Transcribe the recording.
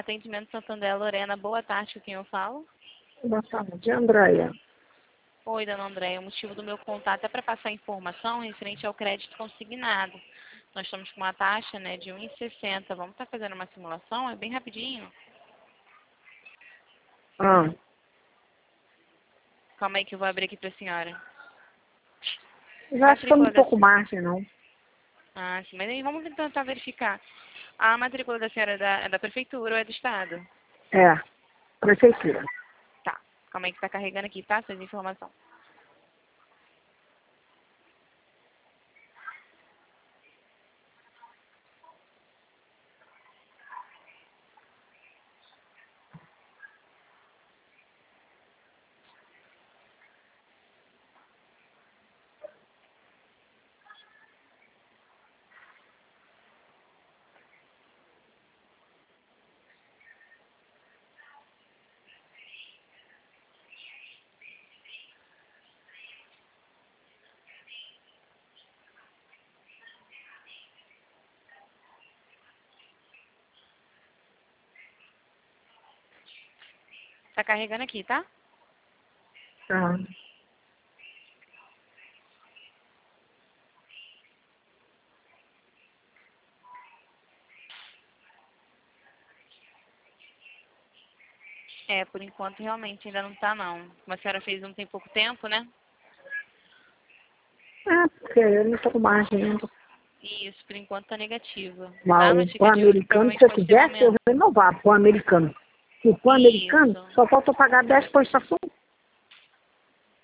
Atendimento Santander, Lorena, boa tarde, com quem eu falo? Boa tarde, Andréia. Oi, dona Andréia, o motivo do meu contato é para passar informação referente ao crédito consignado. Nós estamos com uma taxa, né, de 1,60. Vamos estar fazendo uma simulação? É bem rapidinho. Ah, Calma aí que eu vou abrir aqui para a senhora. já acho que eu não tô com margem, não. Ah, sim, mas aí vamos tentar verificar. A matrícula da senhora é da prefeitura ou é do estado? É, prefeitura. Tá, calma aí que está carregando aqui, tá? Essas informações. Tá carregando aqui, tá? Tá. É, por enquanto realmente ainda não tá não. Como a senhora fez não tem pouco tempo, né? É, porque eu não tô com margem ainda. Isso, por enquanto tá negativa. Tá? Mas Mas o fica de olho que Pan-Americano, provavelmente se eu pode ter um quisesse, eu aumento. renovava o Pan-Americano. Se o Pan-Americano, Isso. só falta eu pagar 10 prestações.